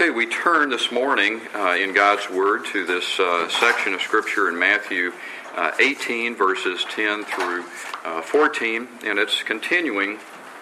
Okay, we turn this morning in God's Word to this section of Scripture in Matthew 18, verses 10 through 14, and it's continuing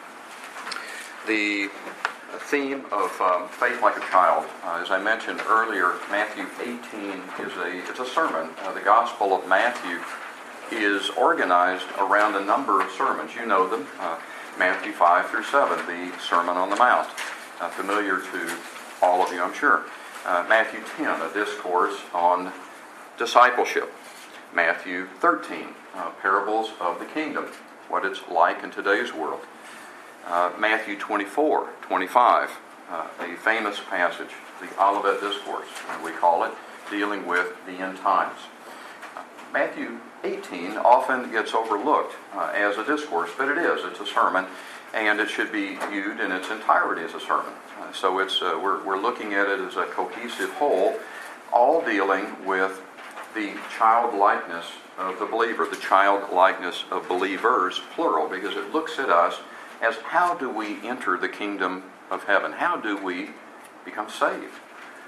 the theme of faith like a child. As I mentioned earlier, Matthew 18 is a sermon. The Gospel of Matthew is organized around a number of sermons. You know them, Matthew 5 through 7, the Sermon on the Mount, familiar to all of you, I'm sure. Matthew 10, a discourse on discipleship. Matthew 13, parables of the kingdom, what it's like in today's world. Matthew 24, 25, a famous passage, the Olivet Discourse, we call it, dealing with the end times. Matthew 18 often gets overlooked as a discourse, but it is. It's a sermon, and it should be viewed in its entirety as a sermon. So it's we're looking at it as a cohesive whole, all dealing with the childlikeness of the believer, the childlikeness of believers, plural, because it looks at us as how do we enter the kingdom of heaven? How do we become saved?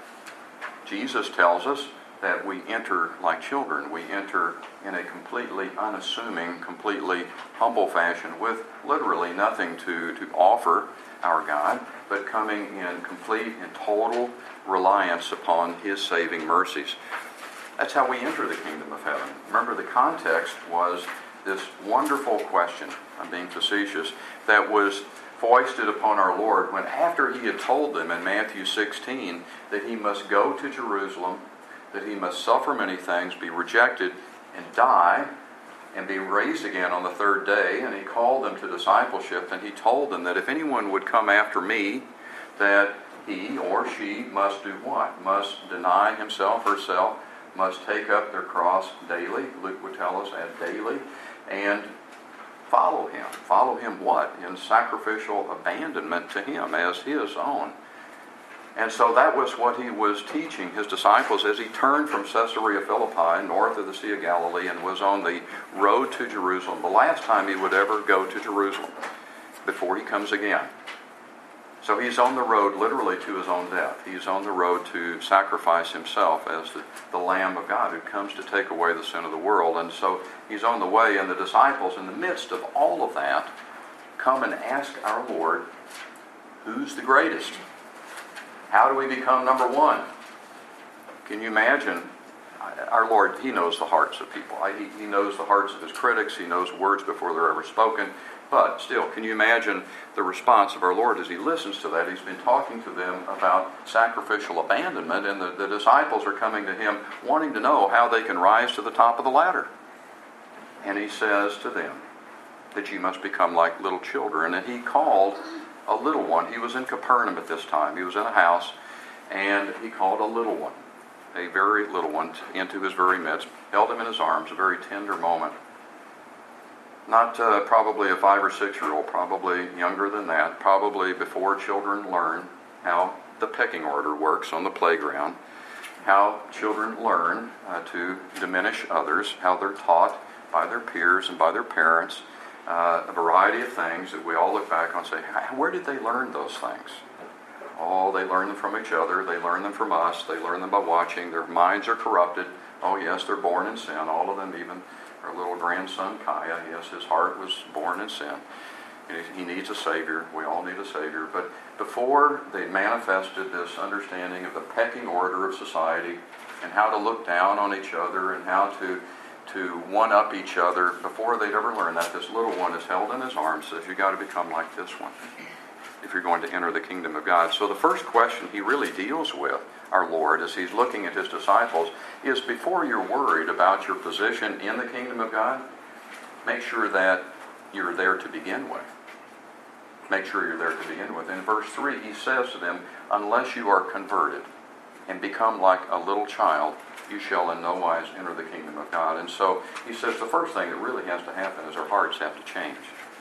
Jesus tells us that we enter like children. We enter in a completely unassuming, completely humble fashion with literally nothing to offer our God, but coming in complete and total reliance upon His saving mercies. That's how we enter the kingdom of heaven. Remember, the context was this wonderful question, I'm being facetious, that was foisted upon our Lord when after He had told them in Matthew 16 that He must go to Jerusalem, that He must suffer many things, be rejected, and die, and be raised again on the third day. And He called them to discipleship, and He told them that if anyone would come after me, that he or she must do what? Must deny himself or herself, must take up their cross daily, Luke would tell us, daily, and follow Him. Follow Him what? In sacrificial abandonment to Him as His own. And so that was what He was teaching His disciples as He turned from Caesarea Philippi, north of the Sea of Galilee, and was on the road to Jerusalem, the last time He would ever go to Jerusalem before He comes again. So He's on the road literally to His own death. He's on the road to sacrifice Himself as the Lamb of God who comes to take away the sin of the world. And so He's on the way, and the disciples, in the midst of all of that, come and ask our Lord, who's the greatest? How do we become number one? Can you imagine? Our Lord, He knows the hearts of people. He knows the hearts of His critics. He knows words before they're ever spoken. But still, can you imagine the response of our Lord as He listens to that? He's been talking to them about sacrificial abandonment, and the disciples are coming to Him wanting to know how they can rise to the top of the ladder. And He says to them that you must become like little children. And He called a little one. He was in Capernaum at this time. He was in a house, and He called a little one, a very little one, into His very midst, held him in His arms, a very tender moment. Not probably a 5 or 6 year old, probably younger than that, probably before children learn how the pecking order works on the playground, how children learn to diminish others, how they're taught by their peers and by their parents, a variety of things that we all look back on and say, where did they learn those things? Oh, they learn them from each other. They learn them from us. They learn them by watching. Their minds are corrupted. Oh, yes, they're born in sin. All of them, even our little grandson, Kaya, yes, his heart was born in sin. He needs a Savior. We all need a Savior. But before they manifested this understanding of the pecking order of society and how to look down on each other and how to one-up each other, before they'd ever learned that, this little one is held in His arms, says, you got to become like this one if you're going to enter the kingdom of God. So the first question He really deals with, our Lord, as He's looking at His disciples, is before you're worried about your position in the kingdom of God, make sure that you're there to begin with. Make sure you're there to begin with. In verse 3, He says to them, unless you are converted and become like a little child, you shall in no wise enter the kingdom of God. And so He says the first thing that really has to happen is our hearts have to change.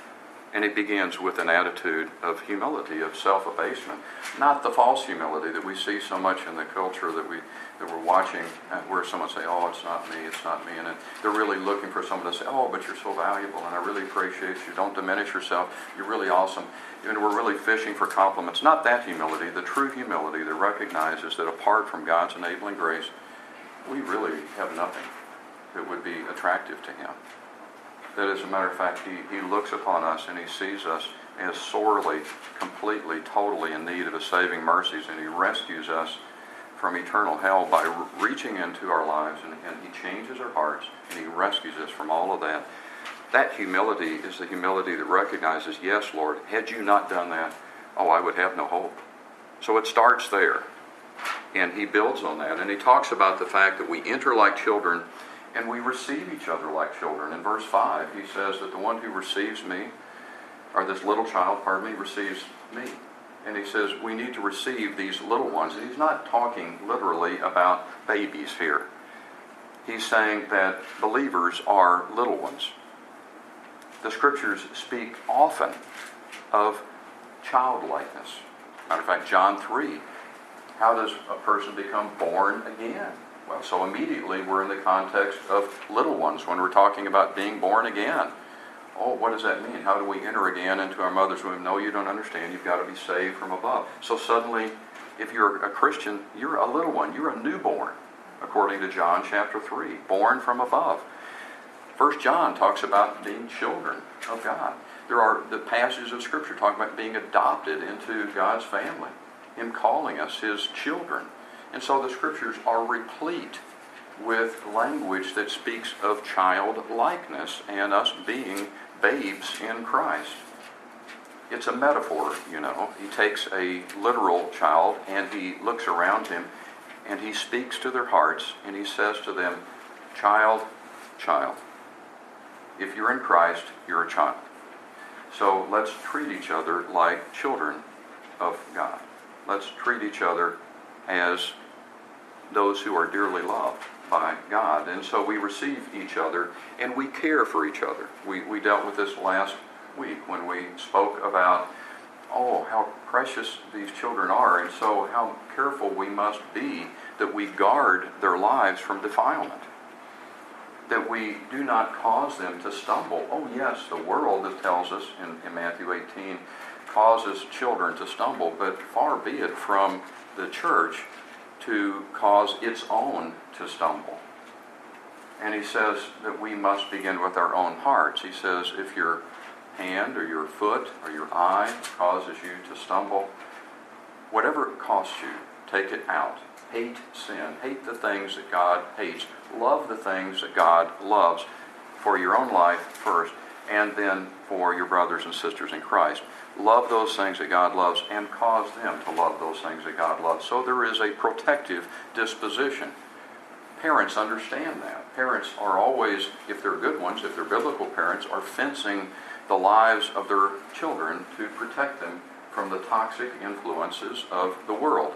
And it begins with an attitude of humility, of self-abasement, not the false humility that we see so much in the culture that we're watching, where someone say, "Oh, it's not me," and they're really looking for someone to say, "Oh, but you're so valuable, and I really appreciate you. Don't diminish yourself. You're really awesome." And we're really fishing for compliments. Not that humility, the true humility that recognizes that apart from God's enabling grace, we really have nothing that would be attractive to Him. That, as a matter of fact, he looks upon us and He sees us as sorely, completely, totally in need of His saving mercies, and He rescues us from eternal hell by reaching into our lives, and He changes our hearts, and He rescues us from all of that. That humility is the humility that recognizes, yes, Lord, had you not done that, oh, I would have no hope. So it starts there, and He builds on that, and He talks about the fact that we enter like children, and we receive each other like children. In verse 5, he says that the one who receives me, or this little child, receives me. And he says we need to receive these little ones. And he's not talking literally about babies here. He's saying that believers are little ones. The Scriptures speak often of childlikeness. Matter of fact, John 3, how does a person become born again? Well, so immediately we're in the context of little ones when we're talking about being born again. Oh, what does that mean? How do we enter again into our mother's womb? No, you don't understand. You've got to be saved from above. So suddenly, if you're a Christian, you're a little one. You're a newborn, according to John chapter 3, born from above. 1 John talks about being children of God. There are the passages of Scripture talking about being adopted into God's family, Him calling us His children. And so the Scriptures are replete with language that speaks of childlikeness and us being babes in Christ. It's a metaphor, you know. He takes a literal child and He looks around him and He speaks to their hearts and He says to them, "Child, child. If you're in Christ, you're a child." So let's treat each other like children of God. Let's treat each other as those who are dearly loved by God. And so we receive each other and we care for each other. We dealt with this last week when we spoke about, how precious these children are, and so how careful we must be that we guard their lives from defilement. That we do not cause them to stumble. Oh yes, the world, that tells us in Matthew 18, causes children to stumble, but far be it from the church to cause its own to stumble. And he says that we must begin with our own hearts. He says if your hand or your foot or your eye causes you to stumble, whatever it costs you, take it out. Hate sin. Hate the things that God hates. Love the things that God loves for your own life first, and then for your brothers and sisters in Christ. Love those things that God loves and cause them to love those things that God loves. So there is a protective disposition. Parents understand that. Parents are always, if they're good ones, if they're biblical parents, are fencing the lives of their children to protect them from the toxic influences of the world,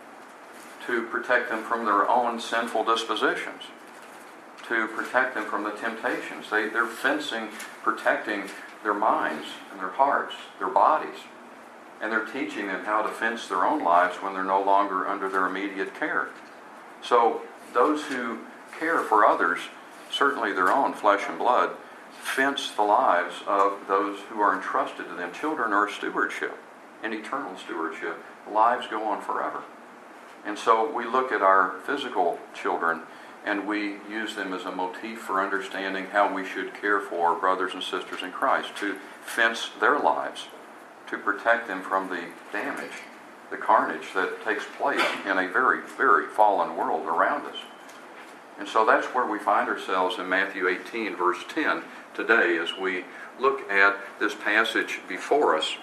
to protect them from their own sinful dispositions, to protect them from the temptations. They're fencing, protecting their minds and their hearts, their bodies. And they're teaching them how to fence their own lives when they're no longer under their immediate care. So those who care for others, certainly their own flesh and blood, fence the lives of those who are entrusted to them. Children are stewardship, an eternal stewardship. Lives go on forever. And so we look at our physical children and we use them as a motif for understanding how we should care for our brothers and sisters in Christ, to fence their lives, to protect them from the damage, the carnage that takes place in a very, very fallen world around us. And so that's where we find ourselves in Matthew 18, verse 10 today, as we look at this passage before us,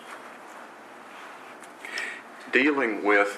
dealing with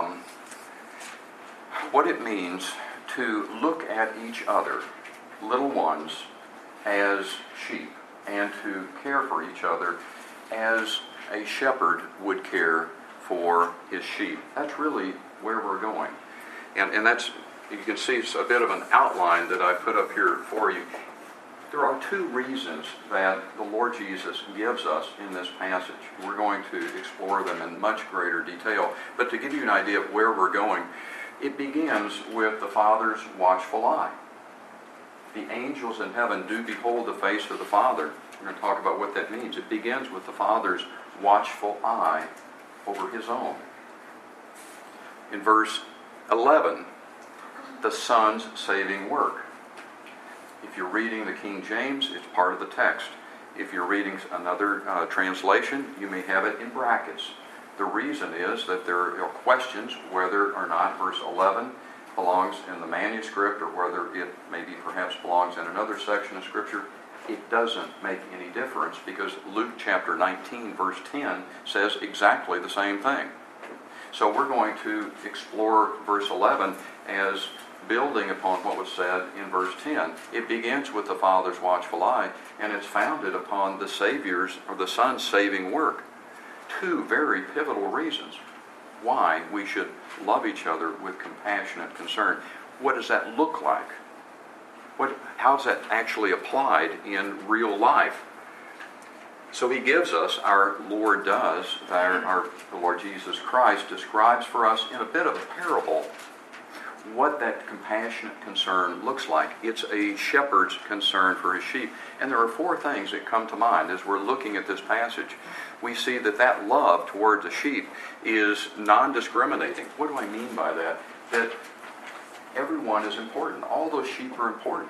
what it means to look at each other, little ones, as sheep, and to care for each other as a shepherd would care for his sheep. That's really where we're going. And that's, you can see a bit of an outline that I put up here for you. There are two reasons that the Lord Jesus gives us in this passage. We're going to explore them in much greater detail. But to give you an idea of where we're going, it begins with the Father's watchful eye. The angels in heaven do behold the face of the Father. We're going to talk about what that means. It begins with the Father's watchful eye over his own. In verse 11, the Son's saving work. If you're reading the King James, it's part of the text. If you're reading another translation, you may have it in brackets. The reason is that there are questions whether or not verse 11 belongs in the manuscript or whether it maybe perhaps belongs in another section of Scripture. It doesn't make any difference because Luke chapter 19 verse 10 says exactly the same thing. So we're going to explore verse 11 as building upon what was said in verse 10. It begins with the Father's watchful eye, and it's founded upon the Savior's or the Son's saving work. Two very pivotal reasons why we should love each other with compassionate concern. What does that look like? How is that actually applied in real life? So he gives us, our Lord does, the Lord Jesus Christ describes for us in a bit of a parable what that compassionate concern looks like. It's a shepherd's concern for his sheep. And there are four things that come to mind as we're looking at this passage. We see that love towards the sheep is non-discriminating. What do I mean by that? That everyone is important. All those sheep are important.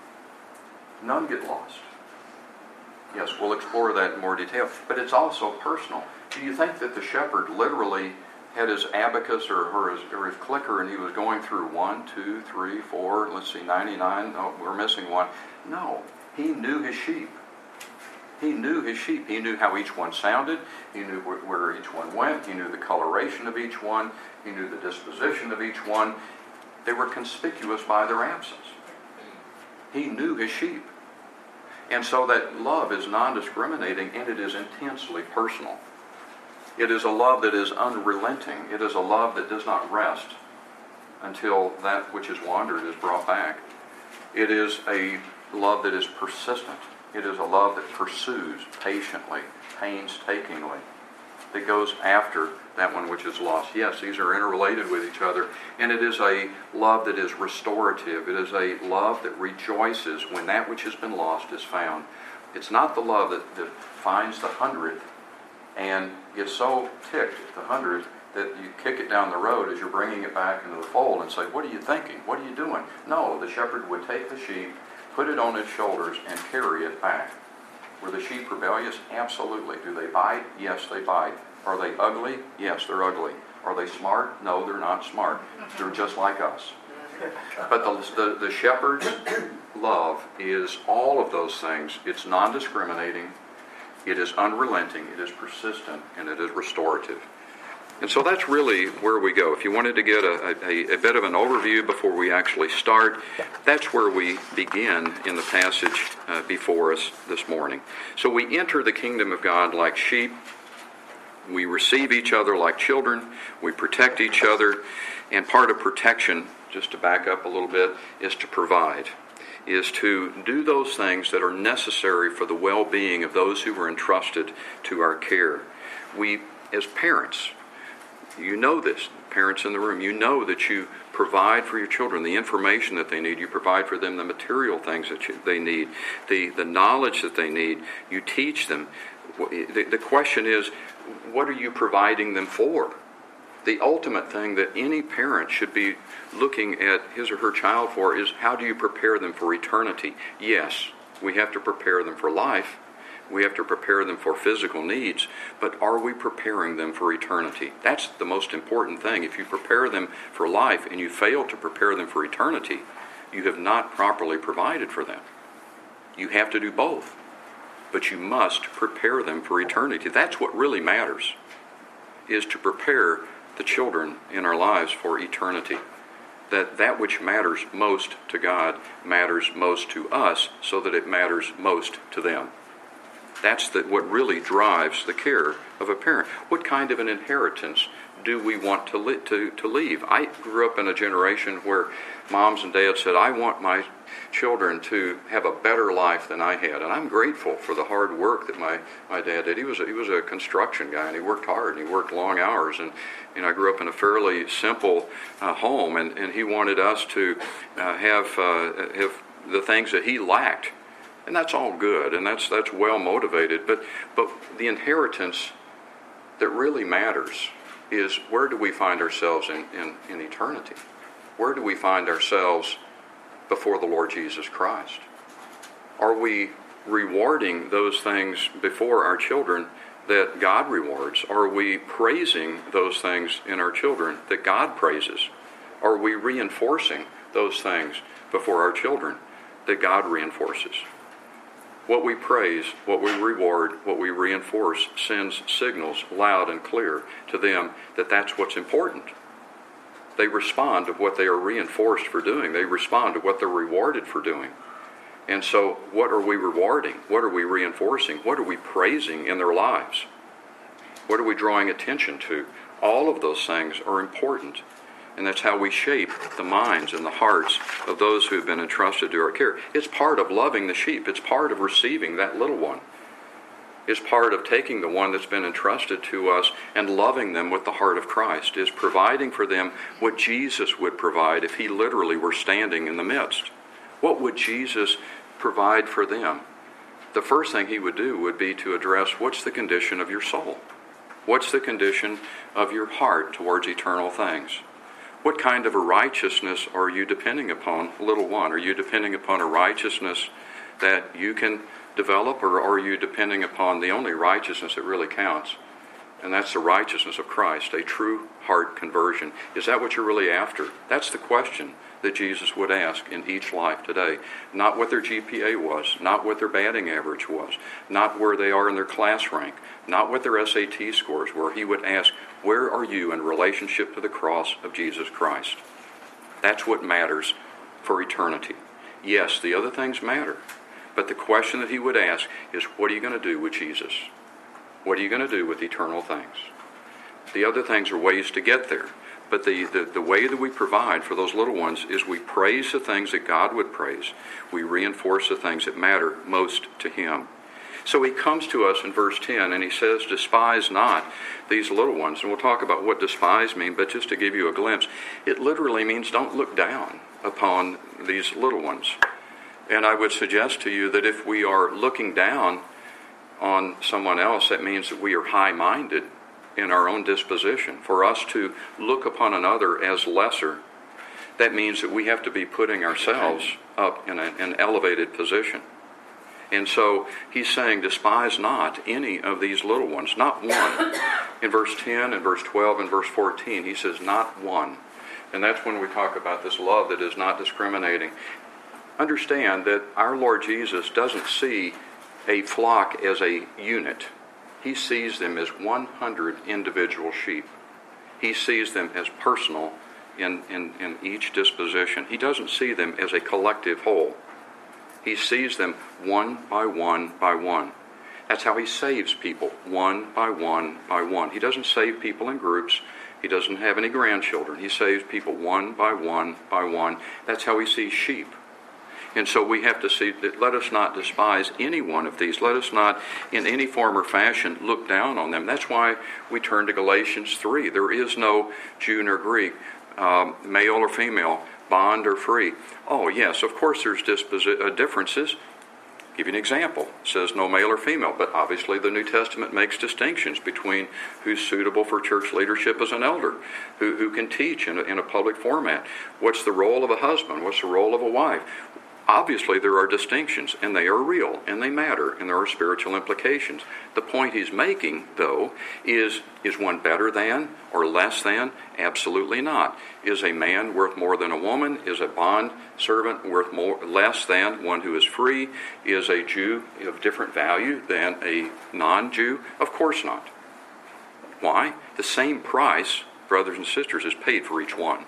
None get lost. Yes, we'll explore that in more detail. But it's also personal. Do you think that the shepherd literally had his abacus or his clicker and he was going through 1, 2, 3, 4, 99, oh, we're missing one? No, he knew his sheep. He knew his sheep. He knew how each one sounded. He knew where each one went. He knew the coloration of each one. He knew the disposition of each one. They were conspicuous by their absence. He knew his sheep. And so that love is non-discriminating and it is intensely personal. It is a love that is unrelenting. It is a love that does not rest until that which is wandered is brought back. It is a love that is persistent. It is a love that pursues patiently, painstakingly, that goes after that one which is lost. Yes, these are interrelated with each other. And it is a love that is restorative. It is a love that rejoices when that which has been lost is found. It's not the love that finds the 100th and gets so ticked at the 100th that you kick it down the road as you're bringing it back into the fold and say, what are you thinking? What are you doing? No, the shepherd would take the sheep, put it on his shoulders, and carry it back. Were the sheep rebellious? Absolutely. Do they bite? Yes, they bite. Are they ugly? Yes, they're ugly. Are they smart? No, they're not smart. They're just like us. But the shepherd's love is all of those things. It's non-discriminating. It is unrelenting, it is persistent, and it is restorative. And so that's really where we go. If you wanted to get a bit of an overview before we actually start, that's where we begin in the passage before us this morning. So we enter the kingdom of God like sheep. We receive each other like children. We protect each other. And part of protection, just to back up a little bit, is to provide. Is to do those things that are necessary for the well-being of those who are entrusted to our care. We, as parents, you know this, parents in the room, you know that you provide for your children the information that they need. You provide for them the material things that they need, the knowledge that they need. You teach them. The question is, what are you providing them for? The ultimate thing that any parent should be looking at his or her child for is how do you prepare them for eternity? Yes, we have to prepare them for life. We have to prepare them for physical needs. But are we preparing them for eternity? That's the most important thing. If you prepare them for life and you fail to prepare them for eternity, you have not properly provided for them. You have to do both. But you must prepare them for eternity. That's what really matters, is to prepare the children in our lives for eternity. That which matters most to God matters most to us so that it matters most to them. That's what really drives the care of a parent. What kind of an inheritance do we want to leave? I grew up in a generation where moms and dads said, I want my children to have a better life than I had. And I'm grateful for the hard work that my dad did. He was a construction guy, and he worked hard, and he worked long hours. And I grew up in a fairly simple home, and he wanted us to have the things that he lacked. And that's all good, and that's well motivated. But the inheritance that really matters is, where do we find ourselves in eternity? Where do we find ourselves before the Lord Jesus Christ? Are we rewarding those things before our children that God rewards? Are we praising those things in our children that God praises? Are we reinforcing those things before our children that God reinforces? What we praise, what we reward, what we reinforce sends signals loud and clear to them that that's what's important. They respond to what they are reinforced for doing. They respond to what they're rewarded for doing. And so, what are we rewarding? What are we reinforcing? What are we praising in their lives? What are we drawing attention to? All of those things are important. And that's how we shape the minds and the hearts of those who have been entrusted to our care. It's part of loving the sheep. It's part of receiving that little one. It's part of taking the one that's been entrusted to us and loving them with the heart of Christ. Is providing for them what Jesus would provide if he literally were standing in the midst. What would Jesus provide for them? The first thing he would do would be to address, what's the condition of your soul? What's the condition of your heart towards eternal things? What kind of a righteousness are you depending upon, little one? Are you depending upon a righteousness that you can develop, or are you depending upon the only righteousness that really counts? And that's the righteousness of Christ, a true heart conversion. Is that what you're really after? That's the question that Jesus would ask in each life today. Not what their GPA was, not what their batting average was, not where they are in their class rank, not what their SAT scores were. He would ask, where are you in relationship to the cross of Jesus Christ? That's what matters for eternity. Yes, the other things matter, but the question that he would ask is, what are you going to do with Jesus? What are you going to do with eternal things? The other things are ways to get there. But the way that we provide for those little ones is we praise the things that God would praise. We reinforce the things that matter most to him. So he comes to us in verse 10 and he says, despise not these little ones. And we'll talk about what despise mean, but just to give you a glimpse, it literally means don't look down upon these little ones. And I would suggest to you that if we are looking down on someone else, that means that we are high-minded in our own disposition. For us to look upon another as lesser, that means that we have to be putting ourselves up in an elevated position. And so he's saying, despise not any of these little ones, not one. In verse 10 and verse 12 and verse 14, he says, not one. And that's when we talk about this love that is not discriminating. Understand that our Lord Jesus doesn't see a flock as a unit. He sees them as 100 individual sheep. He sees them as personal in each disposition. He doesn't see them as a collective whole. He sees them one by one by one. That's how he saves people, one by one by one. He doesn't save people in groups. He doesn't have any grandchildren. He saves people one by one by one. That's how he sees sheep. And so we have to see that, let us not despise any one of these. Let us not in any form or fashion look down on them. That's why we turn to Galatians 3. There is no Jew nor Greek, male or female, bond or free. Oh yes, of course there's differences. I'll give you an example. It says no male or female, but obviously the New Testament makes distinctions between who's suitable for church leadership as an elder, who can teach in a public format. What's the role of a husband? What's the role of a wife? Obviously, there are distinctions, and they are real, and they matter, and there are spiritual implications. The point he's making, though, is one better than or less than? Absolutely not. Is a man worth more than a woman? Is a bond servant worth less than one who is free? Is a Jew of different value than a non-Jew? Of course not. Why? The same price, brothers and sisters, is paid for each one.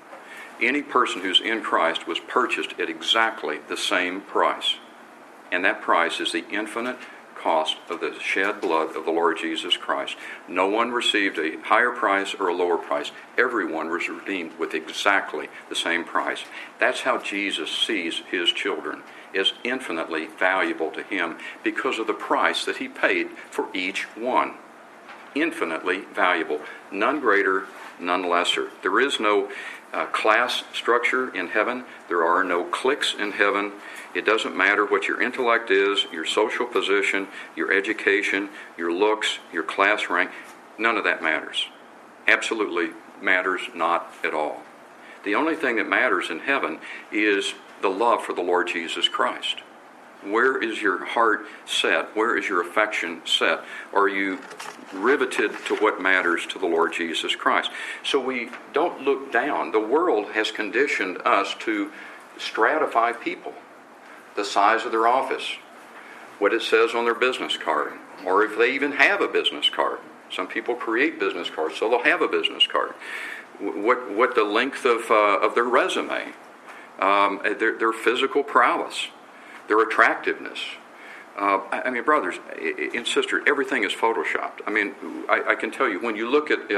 Any person who's in Christ was purchased at exactly the same price. And that price is the infinite cost of the shed blood of the Lord Jesus Christ. No one received a higher price or a lower price. Everyone was redeemed with exactly the same price. That's how Jesus sees his children, as infinitely valuable to him because of the price that he paid for each one. Infinitely valuable. None greater, none lesser. There is no class structure in heaven. There are no cliques in heaven. It doesn't matter what your intellect is, your social position, your education, your looks, your class rank. None of that matters. Absolutely matters not at all. The only thing that matters in heaven is the love for the Lord Jesus Christ. Where is your heart set? Where is your affection set? Are you riveted to what matters to the Lord Jesus Christ? So we don't look down. The world has conditioned us to stratify people. The size of their office, what it says on their business card, or if they even have a business card. Some people create business cards, so they'll have a business card. What the length of their resume, their physical prowess, their attractiveness. I mean, brothers and sisters, everything is photoshopped. I mean, I can tell you, when you look at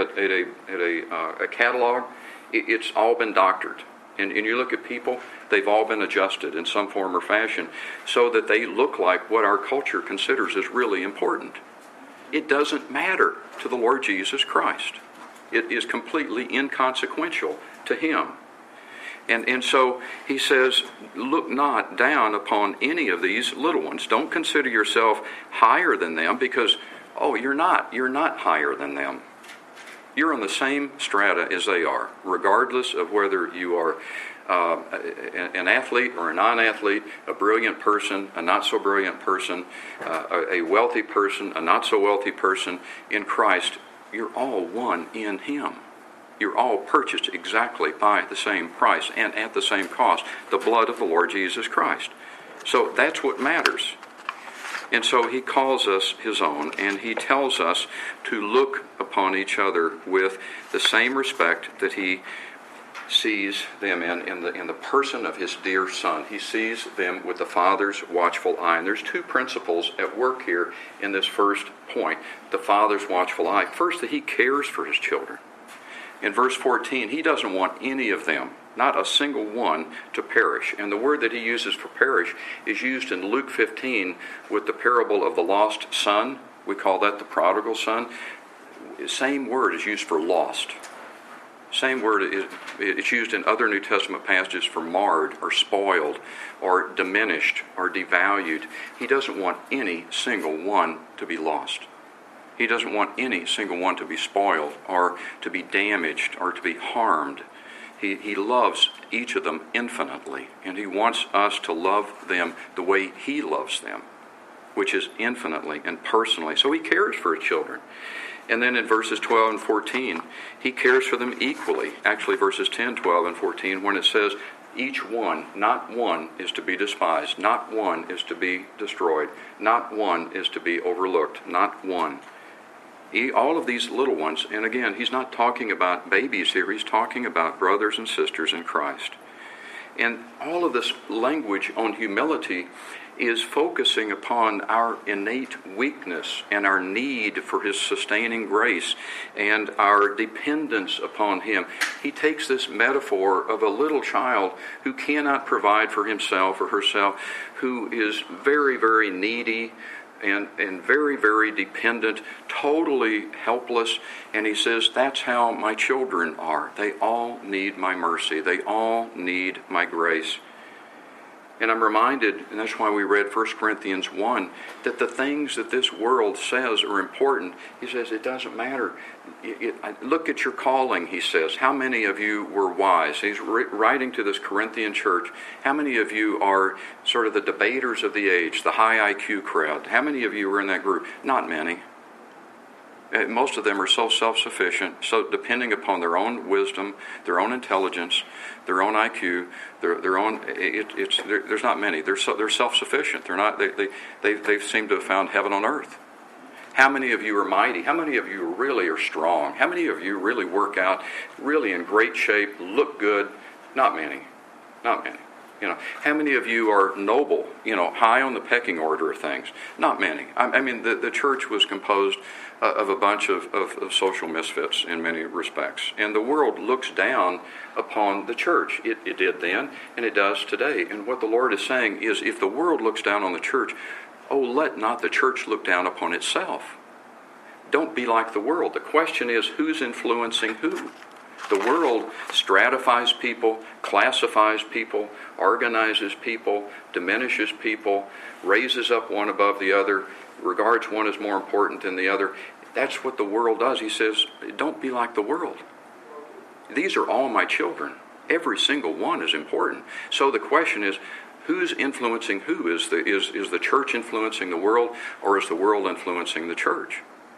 a catalog, it's all been doctored. And you look at people, they've all been adjusted in some form or fashion so that they look like what our culture considers is really important. It doesn't matter to the Lord Jesus Christ. It is completely inconsequential to him. And so he says, look not down upon any of these little ones. Don't consider yourself higher than them because, you're not. You're not higher than them. You're on the same strata as they are, regardless of whether you are an athlete or a non-athlete, a brilliant person, a not-so-brilliant person, a wealthy person, a not-so-wealthy person. In Christ, you're all one in him. You're all purchased exactly by the same price and at the same cost, the blood of the Lord Jesus Christ. So that's what matters. And so he calls us his own, and he tells us to look upon each other with the same respect that he sees them in the person of his dear Son. He sees them with the Father's watchful eye. And there's two principles at work here in this first point, the Father's watchful eye. First, that he cares for his children. In verse 14, he doesn't want any of them, not a single one, to perish. And the word that he uses for perish is used in Luke 15 with the parable of the lost son. We call that the prodigal son. Same word is used for lost. Same word it's used in other New Testament passages for marred or spoiled or diminished or devalued. He doesn't want any single one to be lost. He doesn't want any single one to be spoiled or to be damaged or to be harmed. He loves each of them infinitely, and he wants us to love them the way he loves them, which is infinitely and personally. So he cares for his children. And then in verses 12 and 14, he cares for them equally. Actually, verses 10, 12, and 14, when it says, each one, not one, is to be despised. Not one is to be destroyed. Not one is to be overlooked. Not one. All of these little ones, and again, he's not talking about babies here. He's talking about brothers and sisters in Christ. And all of this language on humility is focusing upon our innate weakness and our need for his sustaining grace and our dependence upon him. He takes this metaphor of a little child who cannot provide for himself or herself, who is very, very needy and very, very dependent, totally helpless. And he says, that's how my children are. They all need my mercy. They all need my grace. And I'm reminded, and that's why we read 1 Corinthians 1, that the things that this world says are important. He says it doesn't matter. Look at your calling, he says. How many of you were wise? He's writing to this Corinthian church. How many of you are sort of the debaters of the age, the high IQ crowd? How many of you were in that group? Not many. Most of them are so self-sufficient, so depending upon their own wisdom, their own intelligence, their own IQ, their own. There's not many. They're self-sufficient. They're not. They seem to have found heaven on earth. How many of you are mighty? How many of you really are strong? How many of you really work out, really in great shape, look good? Not many. Not many. How many of you are noble, high on the pecking order of things? Not many. I mean, the church was composed of a bunch of social misfits in many respects. And the world looks down upon the church. It did then, and it does today. And what the Lord is saying is, if the world looks down on the church, let not the church look down upon itself. Don't be like the world. The question is, who's influencing who? The world stratifies people, classifies people, organizes people, diminishes people, raises up one above the other, regards one as more important than the other. That's what the world does. He says, don't be like the world. These are all my children. Every single one is important. So the question is, who's influencing who? Is the church influencing the world, or is the world influencing the church?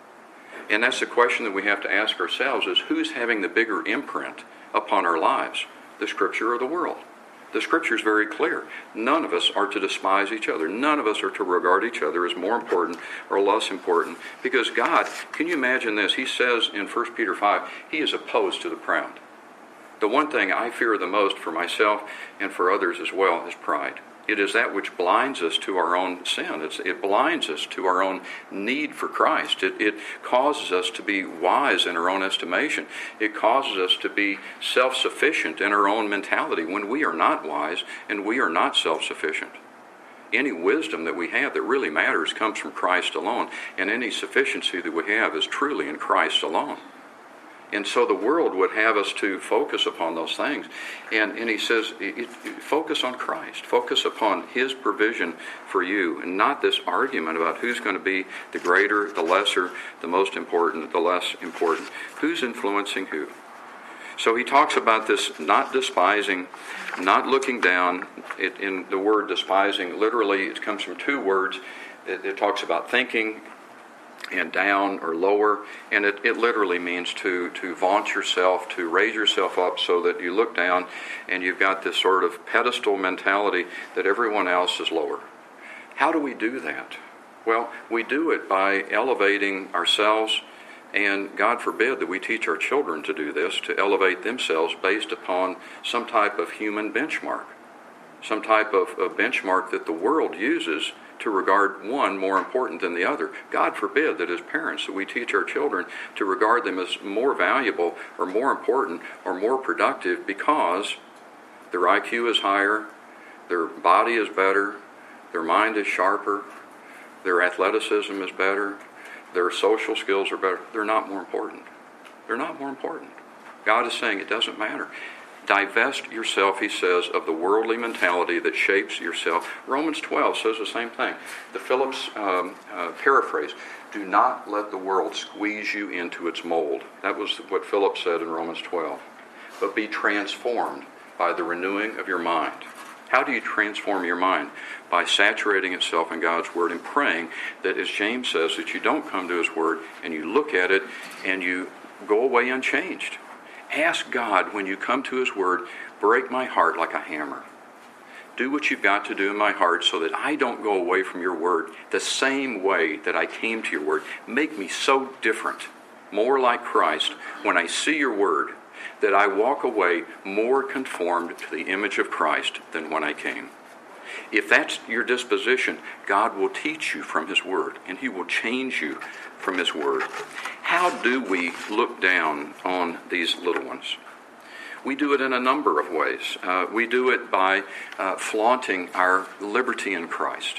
And that's the question that we have to ask ourselves, is who's having the bigger imprint upon our lives, the Scripture or the world? The Scripture is very clear. None of us are to despise each other. None of us are to regard each other as more important or less important. Because God, can you imagine this? He says in 1 Peter 5, He is opposed to the proud. The one thing I fear the most for myself and for others as well is pride. It is that which blinds us to our own sin. It blinds us to our own need for Christ. It causes us to be wise in our own estimation. It causes us to be self-sufficient in our own mentality when we are not wise and we are not self-sufficient. Any wisdom that we have that really matters comes from Christ alone, and any sufficiency that we have is truly in Christ alone. And so the world would have us to focus upon those things. And he says, focus on Christ. Focus upon His provision for you, and not this argument about who's going to be the greater, the lesser, the most important, the less important. Who's influencing who? So he talks about this not despising, not looking down. In the word despising, literally it comes from two words. It talks about thinking and down or lower, and it literally means to vaunt yourself, to raise yourself up so that you look down and you've got this sort of pedestal mentality that everyone else is lower. How do we do that? Well, we do it by elevating ourselves, and God forbid that we teach our children to do this, to elevate themselves based upon some type of human benchmark, some type of benchmark that the world uses to regard one more important than the other. God forbid that as parents that we teach our children to regard them as more valuable or more important or more productive because their IQ is higher, their body is better, their mind is sharper, their athleticism is better, their social skills are better. They're not more important. They're not more important. God is saying it doesn't matter. Divest yourself, he says, of the worldly mentality that shapes yourself. Romans 12 says the same thing. The Phillips paraphrase, do not let the world squeeze you into its mold. That was what Phillips said in Romans 12. But be transformed by the renewing of your mind. How do you transform your mind? By saturating itself in God's Word and praying that, as James says, that you don't come to His Word and you look at it and you go away unchanged. Ask God, when you come to His Word, break my heart like a hammer. Do what you've got to do in my heart so that I don't go away from your Word the same way that I came to your Word. Make me so different, more like Christ, when I see your Word, that I walk away more conformed to the image of Christ than when I came. If that's your disposition, God will teach you from His Word, and He will change you from His Word. How do we look down on these little ones? We do it in a number of ways. We do it by flaunting our liberty in Christ.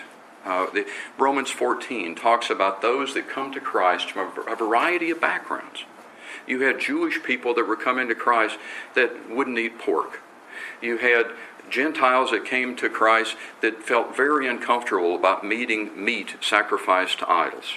Romans 14 talks about those that come to Christ from a variety of backgrounds. You had Jewish people that were coming to Christ that wouldn't eat pork. You had Gentiles that came to Christ that felt very uncomfortable about eating meat sacrificed to idols.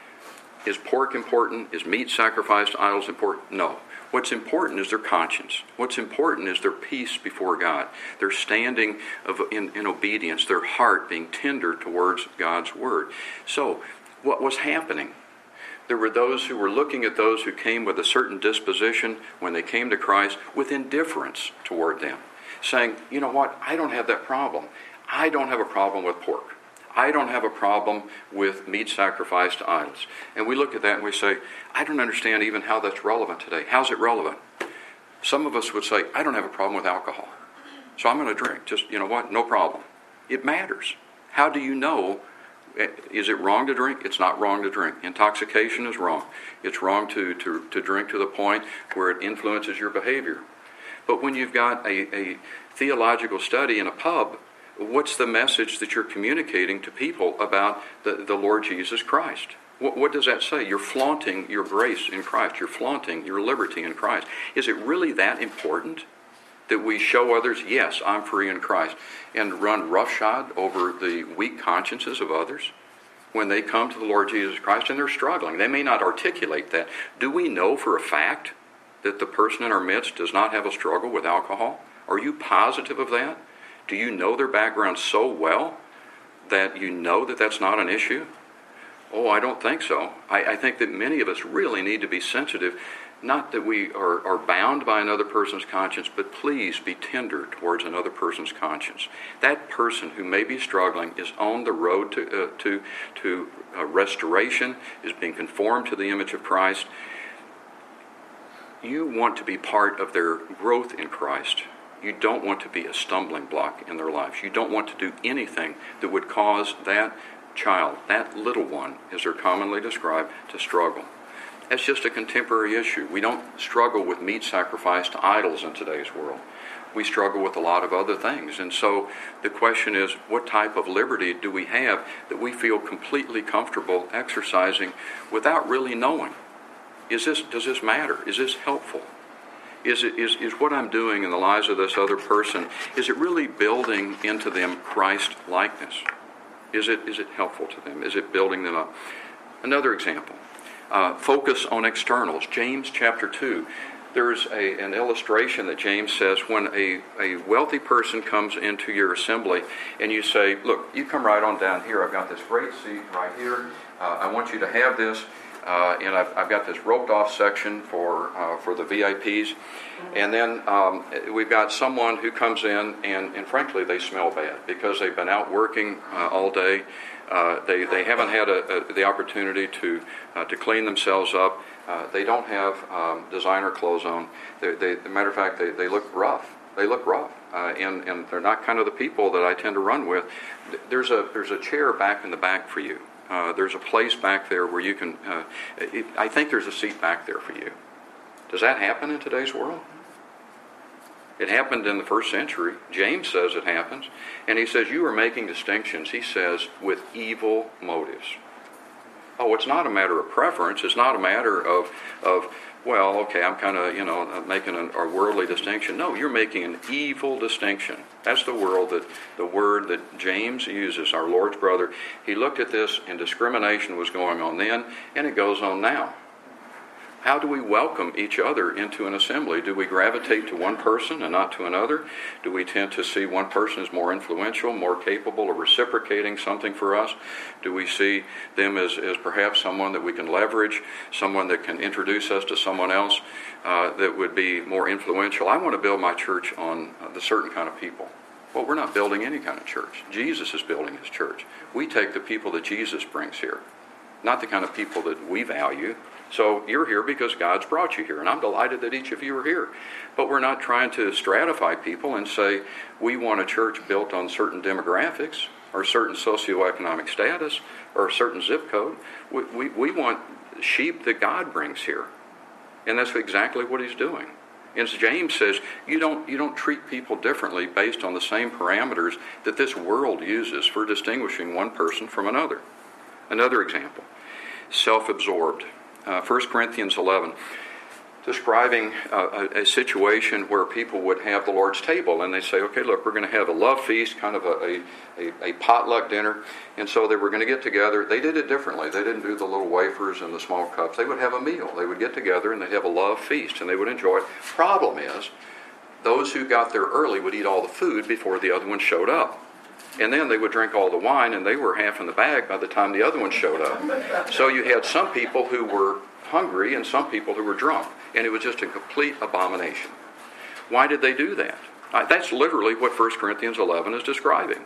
Is pork important? Is meat sacrificed to idols important? No. What's important is their conscience. What's important is their peace before God. Their standing in obedience, their heart being tender towards God's Word. So, what was happening? There were those who were looking at those who came with a certain disposition when they came to Christ with indifference toward them, saying, you know what, I don't have that problem. I don't have a problem with pork. I don't have a problem with meat sacrificed to idols. And we look at that and we say, I don't understand even how that's relevant today. How's it relevant? Some of us would say, I don't have a problem with alcohol. so I'm going to drink. Just, you know what, no problem. It matters. How do you know? Is it wrong to drink? It's not wrong to drink. Intoxication is wrong. It's wrong to drink to the point where it influences your behavior. But when you've got a theological study in a pub, what's the message that you're communicating to people about the Lord Jesus Christ? What does that say? You're flaunting your grace in Christ. You're flaunting your liberty in Christ. Is it really that important that we show others, yes, I'm free in Christ, and run roughshod over the weak consciences of others when they come to the Lord Jesus Christ and they're struggling? They may not articulate that. Do we know for a fact that the person in our midst does not have a struggle with alcohol? Are you positive of that? Do you know their background so well that you know that that's not an issue? Oh, I don't think so. I think that many of us really need to be sensitive, not that we are bound by another person's conscience, but please be tender towards another person's conscience. That person who may be struggling is on the road to restoration, is being conformed to the image of Christ. You want to be part of their growth in Christ. You don't want to be a stumbling block in their lives. You don't want to do anything that would cause that child, that little one, as they're commonly described, to struggle. That's just a contemporary issue. We don't struggle with meat sacrifice to idols in today's world. We struggle with a lot of other things. And so the question is, what type of liberty do we have that we feel completely comfortable exercising without really knowing? Does this matter? Is this helpful? Is what I'm doing in the lives of this other person, is it really building into them Christ likeness? Is it helpful to them? Is it building them up? Another example, focus on externals. James chapter 2, there's an illustration that James says when a wealthy person comes into your assembly and you say, look, you come right on down here. I've got this great seat right here. I want you to have this. And I've got this roped off section for the VIPs. And then we've got someone who comes in and frankly they smell bad because they've been out working all day. They haven't had the opportunity to clean themselves up. They don't have designer clothes on. As a matter of fact, they look rough. They look rough. And they're not kind of the people that I tend to run with. There's a chair back in the back for you. There's a place back there where you can, I think there's a seat back there for you. Does that happen in today's world? It happened in the first century. James says it happens. And he says, you are making distinctions, he says, with evil motives. Oh, it's not a matter of preference. It's not a matter of well, okay, I'm kind of, making a worldly distinction. No, you're making an evil distinction. That's the word that James uses, our Lord's brother. He looked at this and discrimination was going on then, and it goes on now. How do we welcome each other into an assembly? Do we gravitate to one person and not to another? Do we tend to see one person as more influential, more capable of reciprocating something for us? Do we see them as perhaps someone that we can leverage, someone that can introduce us to someone else that would be more influential? I want to build my church on the certain kind of people. Well, we're not building any kind of church. Jesus is building his church. We take the people that Jesus brings here, not the kind of people that we value. So you're here because God's brought you here, and I'm delighted that each of you are here. But we're not trying to stratify people and say we want a church built on certain demographics or certain socioeconomic status or a certain zip code. We want sheep that God brings here, and that's exactly what he's doing. And as James says, you don't treat people differently based on the same parameters that this world uses for distinguishing one person from another. Another example, self-absorbed. 1 Corinthians 11, describing a situation where people would have the Lord's table, and they say, okay, look, we're going to have a love feast, kind of a potluck dinner, and so they were going to get together. They did it differently. They didn't do the little wafers and the small cups. They would have a meal. They would get together, and they'd have a love feast, and they would enjoy it. Problem is, those who got there early would eat all the food before the other one showed up. And then they would drink all the wine, and they were half in the bag by the time the other one showed up. So you had some people who were hungry and some people who were drunk. And it was just a complete abomination. Why did they do that? That's literally what 1 Corinthians 11 is describing.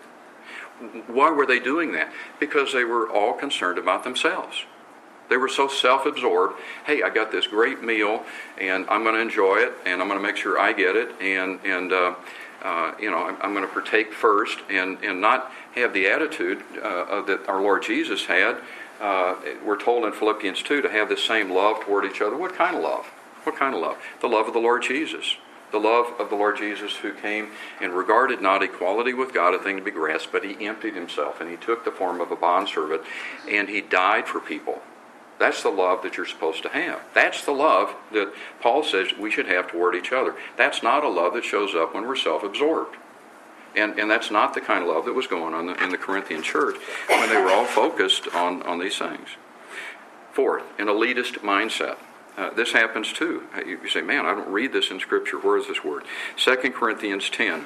Why were they doing that? Because they were all concerned about themselves. They were so self-absorbed. Hey, I got this great meal, and I'm going to enjoy it, and I'm going to make sure I get it, and I'm going to partake first and not have the attitude that our Lord Jesus had. We're told in Philippians 2 to have the same love toward each other. What kind of love? What kind of love? The love of the Lord Jesus. The love of the Lord Jesus, who came and regarded not equality with God a thing to be grasped, but he emptied himself and he took the form of a bondservant and he died for people. That's the love that you're supposed to have. That's the love that Paul says we should have toward each other. That's not a love that shows up when we're self-absorbed. And that's not the kind of love that was going on in the Corinthian church when they were all focused on these things. Fourth, an elitist mindset. This happens too. You say, man, I don't read this in Scripture. Where is this word? 2 Corinthians 10.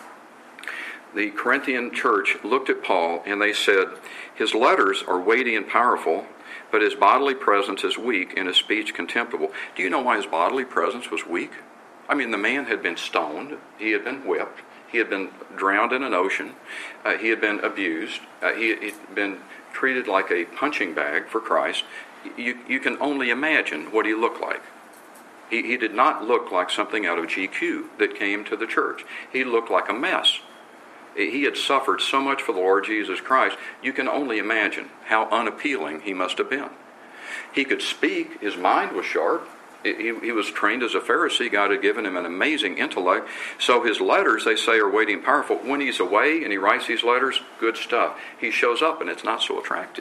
The Corinthian church looked at Paul and they said, his letters are weighty and powerful, but his bodily presence is weak and his speech contemptible. Do you know why his bodily presence was weak? I mean, the man had been stoned. He had been whipped. He had been drowned in an ocean. He had been abused. He had been treated like a punching bag for Christ. You can only imagine what he looked like. He did not look like something out of GQ that came to the church. He looked like a mess. He had suffered so much for the Lord Jesus Christ, you can only imagine how unappealing he must have been. He could speak. His mind was sharp. He was trained as a Pharisee. God had given him an amazing intellect. So his letters, they say, are weighty and powerful. When he's away and he writes these letters, good stuff. He shows up and it's not so attractive.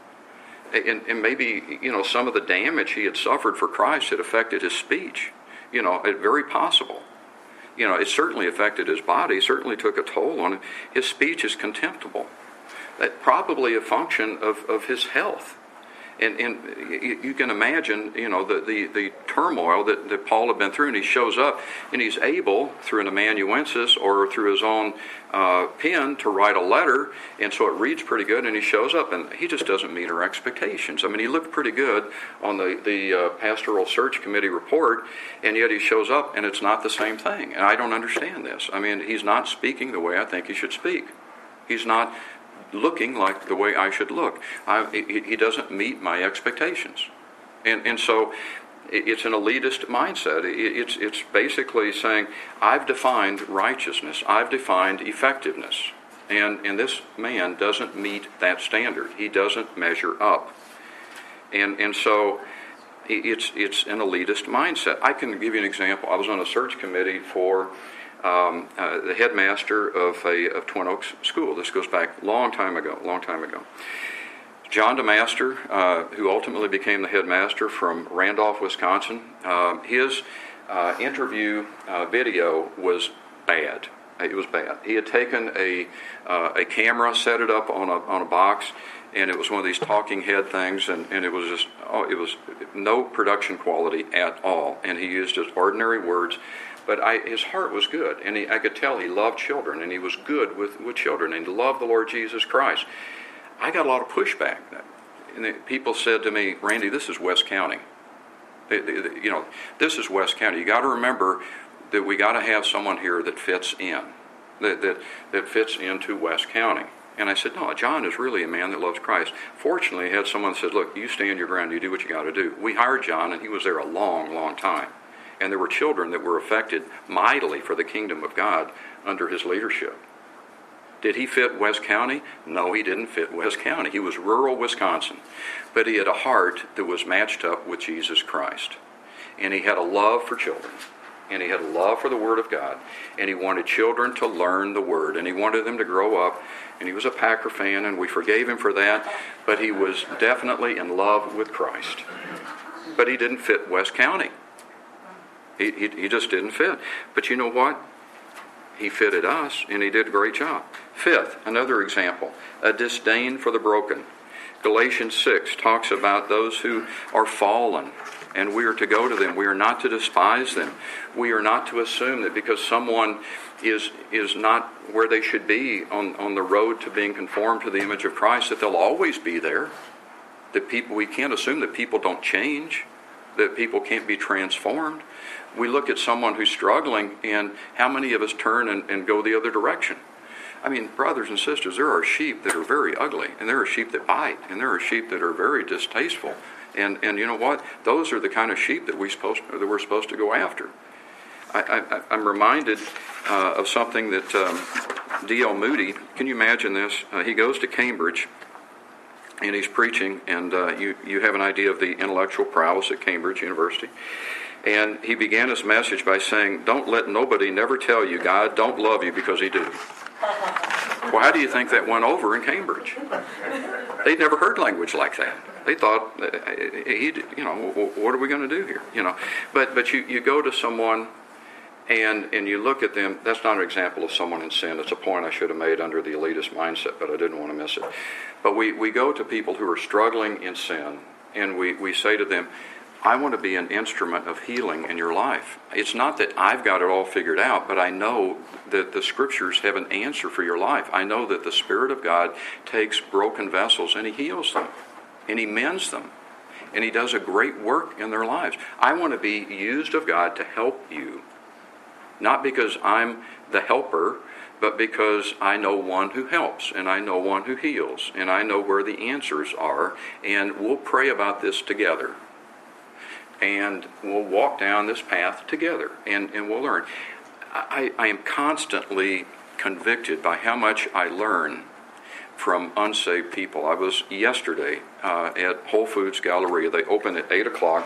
And maybe, some of the damage he had suffered for Christ had affected his speech. It's very possible. It certainly affected his body. It certainly took a toll on him. His speech is contemptible. That's probably a function of his health. And you can imagine, the turmoil that Paul had been through, and he shows up, and he's able, through an amanuensis or through his own pen, to write a letter, and so it reads pretty good, and he shows up, and he just doesn't meet our expectations. I mean, he looked pretty good on the Pastoral Search Committee report, and yet he shows up, and it's not the same thing. And I don't understand this. I mean, he's not speaking the way I think he should speak. He's not looking like the way I should look. He doesn't meet my expectations. And so it's an elitist mindset. It's basically saying, I've defined righteousness. I've defined effectiveness. And this man doesn't meet that standard. He doesn't measure up. And so it's an elitist mindset. I can give you an example. I was on a search committee for the headmaster of Twin Oaks School. This goes back a long time ago. John DeMaster, who ultimately became the headmaster from Randolph, Wisconsin, his interview video was bad. It was bad. He had taken a camera, set it up on a box, and it was one of these talking head things, and it was just, it was no production quality at all. And he used just ordinary words. But his heart was good, and I could tell he loved children, and he was good with children, and he loved the Lord Jesus Christ. I got a lot of pushback. And people said to me, Randy, this is West County. This is West County. You got to remember that we got to have someone here that fits in, that fits into West County. And I said, no, John is really a man that loves Christ. Fortunately, I had someone that said, look, you stand your ground, you do what you got to do. We hired John, and he was there a long, long time. And there were children that were affected mightily for the kingdom of God under his leadership. Did he fit West County? No, he didn't fit West County. He was rural Wisconsin. But he had a heart that was matched up with Jesus Christ. And he had a love for children. And he had a love for the Word of God. And he wanted children to learn the Word. And he wanted them to grow up. And he was a Packer fan, and we forgave him for that. But he was definitely in love with Christ. But he didn't fit West County. He just didn't fit. But you know what? He fitted us, and he did a great job. Fifth, another example, a disdain for the broken. Galatians 6 talks about those who are fallen, and we are to go to them. We are not to despise them. We are not to assume that because someone is not where they should be on the road to being conformed to the image of Christ, that they'll always be there. We can't assume that people don't change, that people can't be transformed. We look at someone who's struggling, and how many of us turn and go the other direction? I mean, brothers and sisters, there are sheep that are very ugly, and there are sheep that bite, and there are sheep that are very distasteful. And you know what? Those are the kind of sheep that we're supposed to go after. I'm reminded of something that D.L. Moody, can you imagine this? He goes to Cambridge, and he's preaching, and you have an idea of the intellectual prowess at Cambridge University. And he began his message by saying, "Don't let nobody never tell you God don't love you because he do." Well, how do you think that went over in Cambridge? They'd never heard language like that. They thought, what are we going to do here? But you go to someone and you look at them. That's not an example of someone in sin. It's a point I should have made under the elitist mindset, but I didn't want to miss it. But we go to people who are struggling in sin, and we say to them, I want to be an instrument of healing in your life. It's not that I've got it all figured out, but I know that the Scriptures have an answer for your life. I know that the Spirit of God takes broken vessels and He heals them, and He mends them, and He does a great work in their lives. I want to be used of God to help you, not because I'm the helper, but because I know one who helps, and I know one who heals, and I know where the answers are, and we'll pray about this together. And we'll walk down this path together, and we'll learn. I am constantly convicted by how much I learn from unsaved people. I was yesterday at Whole Foods Galleria. They open at 8 o'clock.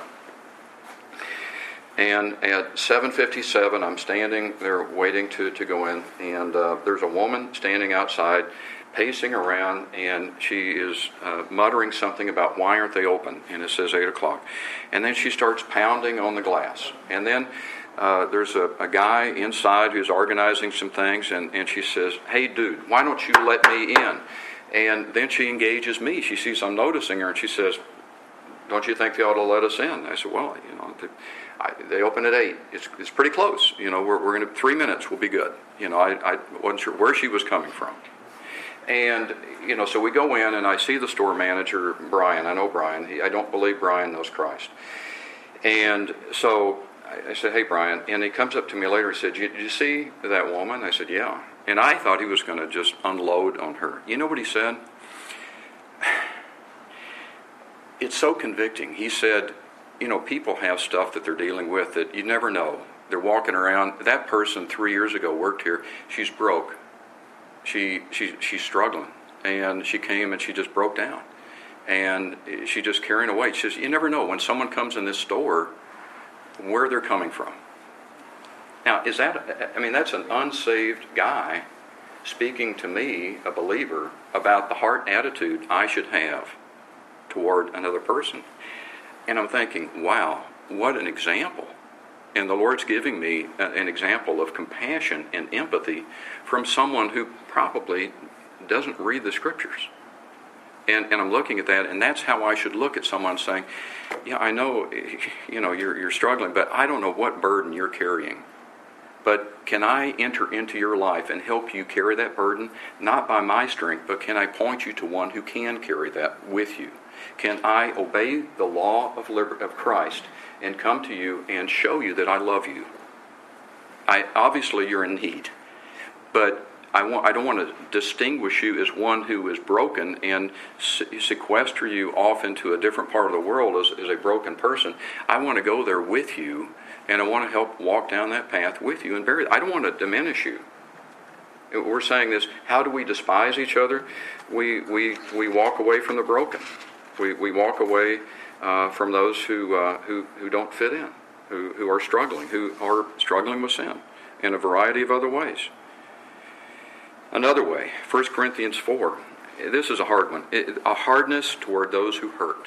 And at 7:57, I'm standing there waiting to go in, and there's a woman standing outside pacing around, and she is muttering something about why aren't they open, and it says 8 o'clock. And then she starts pounding on the glass. And then there's a guy inside who's organizing some things, and she says, "Hey dude, why don't you let me in?" And then she engages me. She sees I'm noticing her, and she says, "Don't you think they ought to let us in?" I said, "Well, they open at 8. It's pretty close. We're going to 3 minutes. We'll be good." I wasn't sure where she was coming from. And, so we go in, and I see the store manager, Brian. I know Brian. I don't believe Brian knows Christ. And so I said, "Hey, Brian." And he comes up to me later and said, "Did you see that woman?" I said, "Yeah." And I thought he was going to just unload on her. You know what he said? It's so convicting. He said, people have stuff that they're dealing with that you never know. They're walking around. That person 3 years ago worked here. She's broke. She's struggling, and she came and she just broke down, and she just carrying a weight. She says, you never know when someone comes in this store where they're coming from. Now, that's an unsaved guy speaking to me, a believer, about the heart attitude I should have toward another person. And I'm thinking, wow, what an example. And the Lord's giving me an example of compassion and empathy from someone who probably doesn't read the Scriptures. And I'm looking at that, and that's how I should look at someone saying, yeah, I know, you're struggling, but I don't know what burden you're carrying. But can I enter into your life and help you carry that burden? Not by my strength, but can I point you to one who can carry that with you? Can I obey the law of Christ and come to you and show you that I love you? Obviously you're in need, but I don't want to distinguish you as one who is broken and sequester you off into a different part of the world as a broken person. I want to go there with you, and I want to help walk down that path with you and bear it. I don't want to diminish you. We're saying this, how do we despise each other? We walk away from the broken. We walk away from those who don't fit in, who are struggling with sin in a variety of other ways. Another way, 1 Corinthians 4. This is a hard one. A hardness toward those who hurt.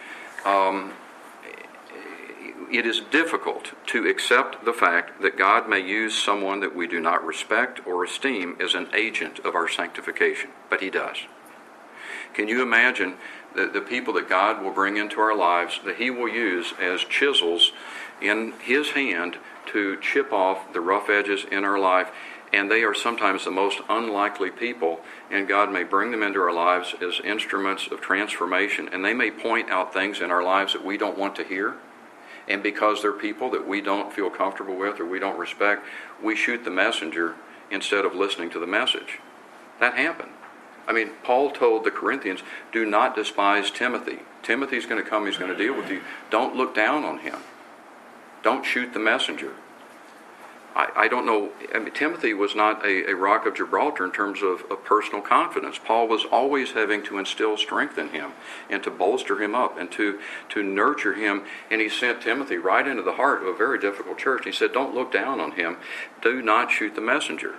It is difficult to accept the fact that God may use someone that we do not respect or esteem as an agent of our sanctification, but He does. Can you imagine the people that God will bring into our lives, that He will use as chisels in His hand to chip off the rough edges in our life? And they are sometimes the most unlikely people, and God may bring them into our lives as instruments of transformation, and they may point out things in our lives that we don't want to hear. And because they're people that we don't feel comfortable with or we don't respect, we shoot the messenger instead of listening to the message. That happened. Paul told the Corinthians, do not despise Timothy. Timothy's going to come, he's going to deal with you. Don't look down on him. Don't shoot the messenger. I don't know. I mean, Timothy was not a rock of Gibraltar in terms of personal confidence. Paul was always having to instill strength in him and to bolster him up and to nurture him. And he sent Timothy right into the heart of a very difficult church. He said, don't look down on him. Do not shoot the messenger.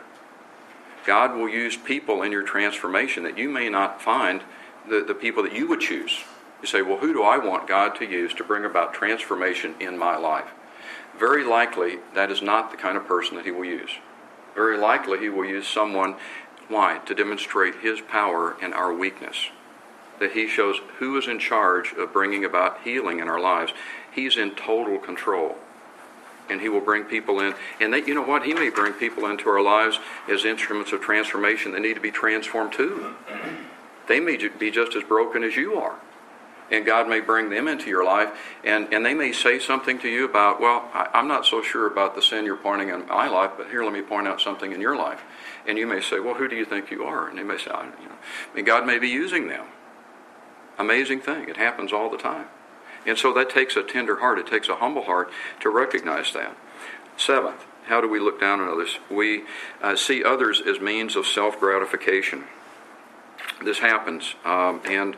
God will use people in your transformation that you may not find the people that you would choose. You say, well, who do I want God to use to bring about transformation in my life? Very likely that is not the kind of person that he will use. Very likely he will use someone, why? To demonstrate his power in our weakness. That he shows who is in charge of bringing about healing in our lives. He's in total control. And he will bring people in. And you know what? He may bring people into our lives as instruments of transformation that need to be transformed too. They may be just as broken as you are. And God may bring them into your life, and they may say something to you about, well, I'm not so sure about the sin you're pointing in my life, but here, let me point out something in your life. And you may say, well, who do you think you are? And they may say, I mean, God may be using them. Amazing thing. It happens all the time. And so that takes a tender heart. It takes a humble heart to recognize that. Seventh, how do we look down on others? We see others as means of self-gratification. This happens, and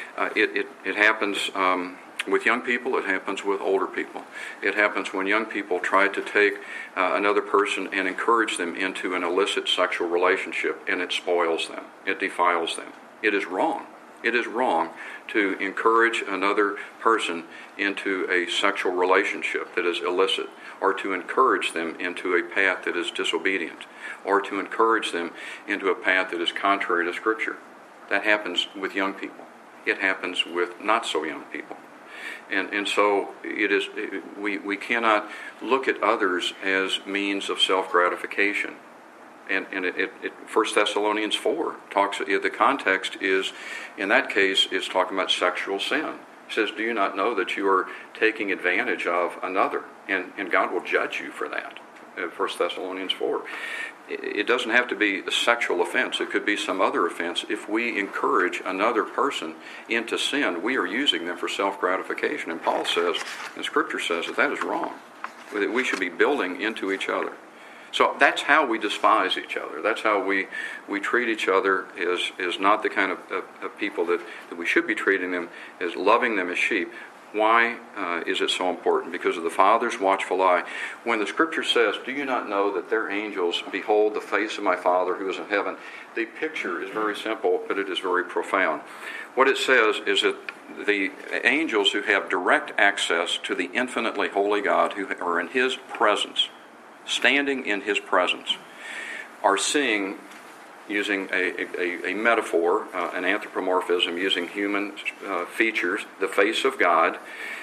it happens with young people. It happens with older people. It happens when young people try to take another person and encourage them into an illicit sexual relationship, and it spoils them. It defiles them. It is wrong. It is wrong to encourage another person into a sexual relationship that is illicit, or to encourage them into a path that is disobedient, or to encourage them into a path that is contrary to Scripture. That happens with young people. It happens with not so young people. And so it is. We cannot look at others as means of self-gratification. And 1 Thessalonians 4 talks, the context is, in that case, is talking about sexual sin. It says, do you not know that you are taking advantage of another? And God will judge you for that. 1 Thessalonians 4. It doesn't have to be a sexual offense. It could be some other offense. If we encourage another person into sin, we are using them for self-gratification. And Paul says, and Scripture says, that is wrong. That we should be building into each other. So that's how we despise each other. That's how we treat each other as not the kind of people that we should be treating them, as loving them as sheep. Why is it so important? Because of the Father's watchful eye. When the Scripture says, do you not know that their angels behold the face of my Father who is in heaven? The picture is very simple, but it is very profound. What it says is that the angels who have direct access to the infinitely holy God, who are in His presence, standing in His presence, are seeing, using a metaphor, an anthropomorphism, using human features, the face of God.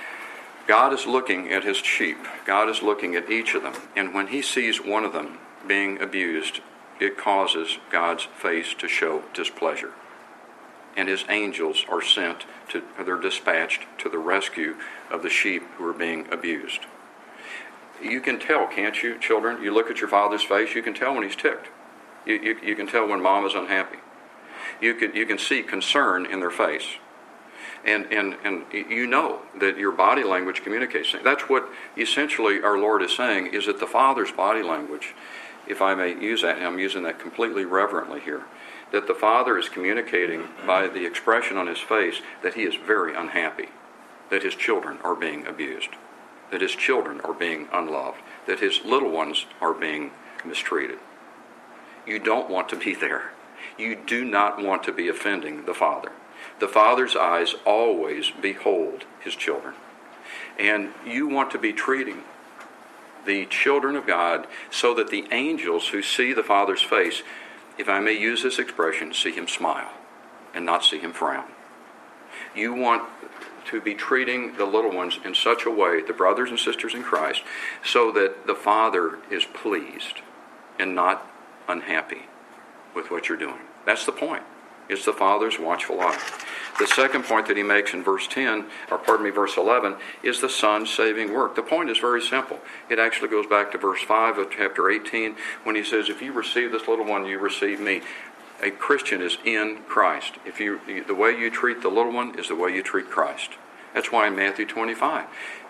God is looking at His sheep. God is looking at each of them. And when He sees one of them being abused, it causes God's face to show displeasure. And His angels are sent they're dispatched to the rescue of the sheep who are being abused. You can tell, can't you, children? You look at your father's face, you can tell when he's ticked. You can tell when mom is unhappy. You can see concern in their face. And you know that your body language communicates things. That's what essentially our Lord is saying, is that the Father's body language, if I may use that, and I'm using that completely reverently here, that the Father is communicating by the expression on His face that He is very unhappy, that His children are being abused, that His children are being unloved, that His little ones are being mistreated. You don't want to be there. You do not want to be offending the Father. The Father's eyes always behold His children. And you want to be treating the children of God so that the angels who see the Father's face, if I may use this expression, see Him smile and not see Him frown. You want to be treating the little ones in such a way, the brothers and sisters in Christ, so that the Father is pleased and not unhappy with what you're doing. That's the point. It's the Father's watchful eye. The second point that he makes in verse 11, is the Son's saving work. The point is very simple. It actually goes back to verse 5 of chapter 18 when he says, if you receive this little one, you receive me. A Christian is in Christ. The way you treat the little one is the way you treat Christ. That's why in Matthew 25,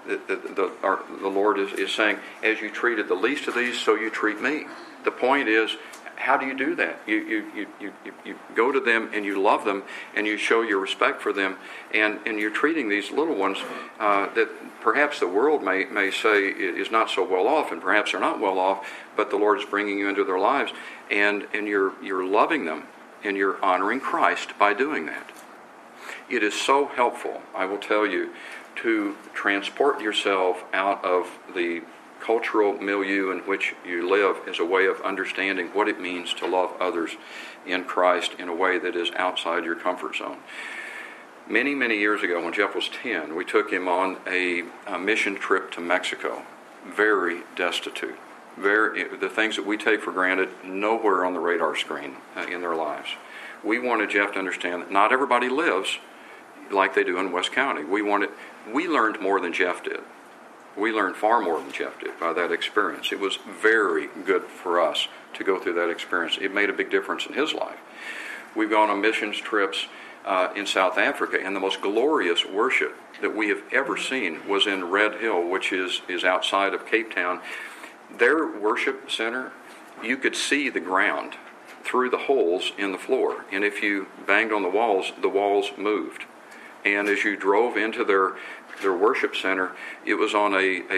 the Lord is saying, as you treated the least of these, so you treat me. The point is, how do you do that? You go to them and you love them and you show your respect for them, and you're treating these little ones that perhaps the world may say is not so well off, and perhaps they're not well off, but the Lord is bringing you into their lives, and you're loving them and you're honoring Christ by doing that. It is so helpful, I will tell you, to transport yourself out of the cultural milieu in which you live as a way of understanding what it means to love others in Christ in a way that is outside your comfort zone. Many, many years ago, when Jeff was 10, we took him on a mission trip to Mexico. Very destitute. The things that we take for granted, nowhere on the radar screen in their lives. We wanted Jeff to understand that not everybody lives like they do in West County. We learned more than Jeff did. We learned far more than Jeff did by that experience. It was very good for us to go through that experience. It made a big difference in his life. We've gone on missions trips in South Africa, and the most glorious worship that we have ever seen was in Red Hill, which is outside of Cape Town. Their worship center, you could see the ground through the holes in the floor, and if you banged on the walls moved. And as you drove into their worship center, it was on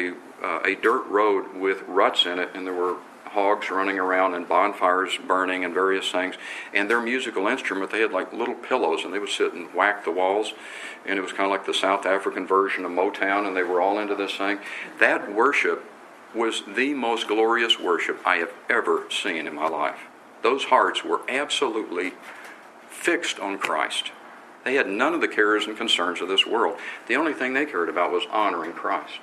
a dirt road with ruts in it, and there were hogs running around and bonfires burning and various things. And their musical instrument, they had like little pillows, and they would sit and whack the walls, and it was kind of like the South African version of Motown, and they were all into this thing. That worship was the most glorious worship I have ever seen in my life. Those hearts were absolutely fixed on Christ. They had none of the cares and concerns of this world. The only thing they cared about was honoring Christ.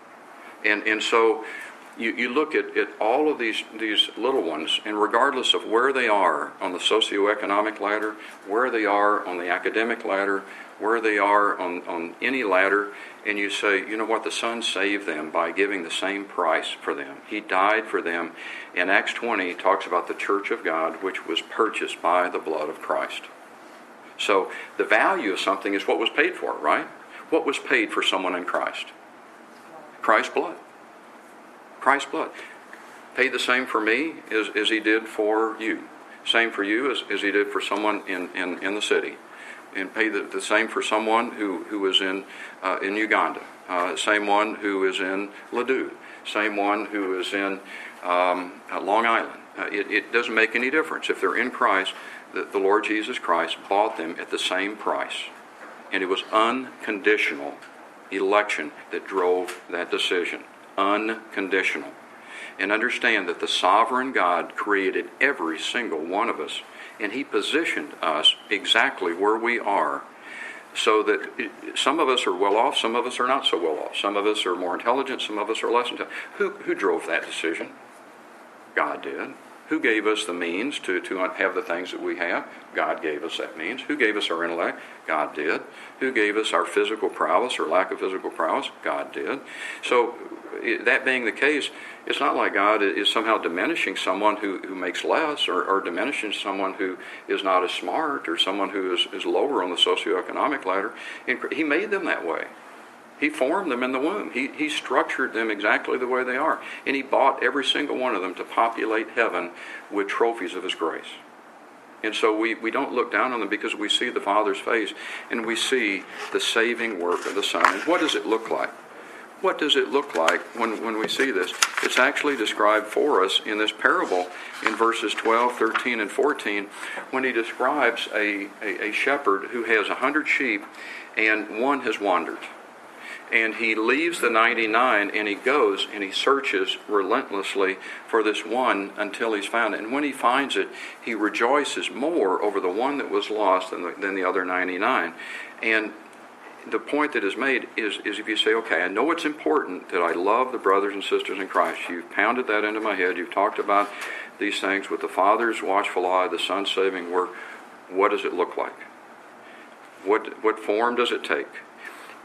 And so you look at all of these little ones, and regardless of where they are on the socioeconomic ladder, where they are on the academic ladder, where they are on any ladder, and you say, you know what, the Son saved them by giving the same price for them. He died for them. In Acts 20, it talks about the church of God, which was purchased by the blood of Christ. So the value of something is what was paid for, right? What was paid for someone in Christ? Christ's blood. Christ's blood. Paid the same for me as he did for you. Same for you as he did for someone in the city. And paid the same for someone who was in Uganda. Same one who is in Ladue. Same one who is in Long Island. It doesn't make any difference. If they're in Christ, the Lord Jesus Christ bought them at the same price. And it was unconditional election that drove that decision. Unconditional. And understand that the sovereign God created every single one of us, and he positioned us exactly where we are, so that some of us are well off, some of us are not so well off. Some of us are more intelligent, some of us are less intelligent. Who drove that decision? God did. Who gave us the means to have the things that we have? God gave us that means. Who gave us our intellect? God did. Who gave us our physical prowess or lack of physical prowess? God did. So that being the case, it's not like God is somehow diminishing someone who makes less, or diminishing someone who is not as smart, or someone who is lower on the socioeconomic ladder. He made them that way. He formed them in the womb. He structured them exactly the way they are. And he bought every single one of them to populate heaven with trophies of his grace. And so we don't look down on them, because we see the Father's face and we see the saving work of the Son. And what does it look like? What does it look like when we see this? It's actually described for us in this parable in verses 12, 13, and 14, when he describes a shepherd who has 100 sheep and one has wandered. And he leaves the 99 and he goes and he searches relentlessly for this one until he's found it. And when he finds it, he rejoices more over the one that was lost than the other 99. And the point that is made is if you say, okay, I know it's important that I love the brothers and sisters in Christ. You've pounded that into my head. You've talked about these things with the Father's watchful eye, the Son's saving work. What does it look like? What form does it take?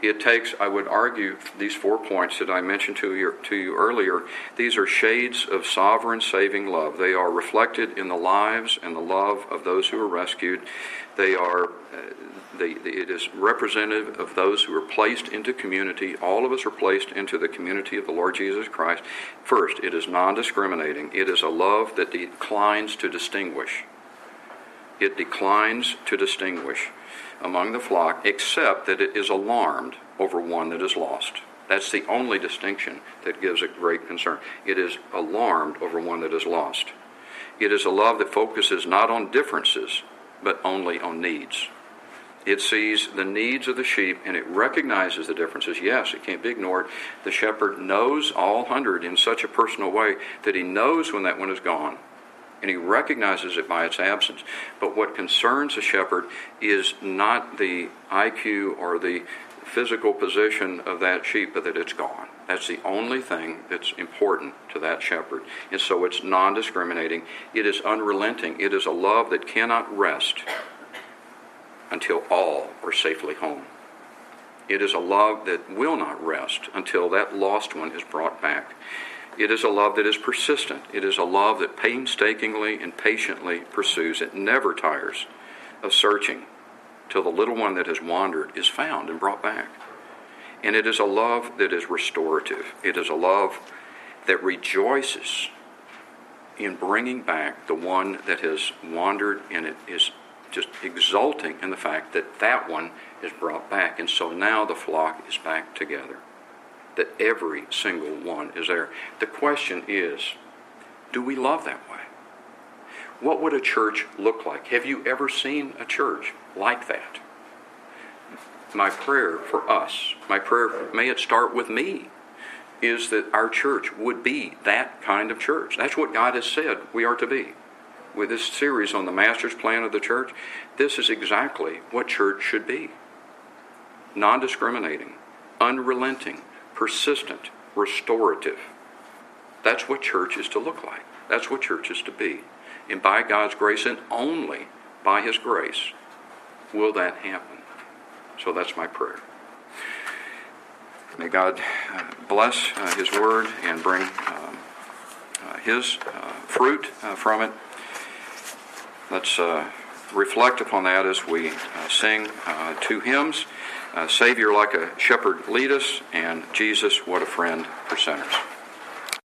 It takes, I would argue, these 4 points that I mentioned to you earlier, these are shades of sovereign saving love. They are reflected in the lives and the love of those who are rescued. They are, it is representative of those who are placed into community. All of us are placed into the community of the Lord Jesus Christ. First, it is non-discriminating. It is a love that declines to distinguish. It declines to distinguish among the flock, except that it is alarmed over one that is lost. That's the only distinction that gives it great concern. It is alarmed over one that is lost. It is a love that focuses not on differences, but only on needs. It sees the needs of the sheep, and it recognizes the differences. Yes, it can't be ignored. The shepherd knows all 100 in such a personal way that he knows when that one is gone, and he recognizes it by its absence. But what concerns a shepherd is not the IQ or the physical position of that sheep, but that it's gone. That's the only thing that's important to that shepherd. And so it's non-discriminating. It is unrelenting. It is a love that cannot rest until all are safely home. It is a love that will not rest until that lost one is brought back. It is a love that is persistent. It is a love that painstakingly and patiently pursues. It never tires of searching till the little one that has wandered is found and brought back. And it is a love that is restorative. It is a love that rejoices in bringing back the one that has wandered, and it is just exulting in the fact that that one is brought back. And so now the flock is back together, that every single one is there. The question is, do we love that way? What would a church look like? Have you ever seen a church like that? My prayer for us, my prayer, may it start with me, is that our church would be that kind of church. That's what God has said we are to be. With this series on the master's plan of the church, this is exactly what church should be. Non-discriminating, unrelenting, persistent, restorative. That's what church is to look like. That's what church is to be. And by God's grace, and only by His grace, will that happen. So that's my prayer. May God bless His Word and bring His fruit from it. Let's reflect upon that as we sing 2 hymns. Savior, like a shepherd, lead us, and Jesus, what a friend for sinners.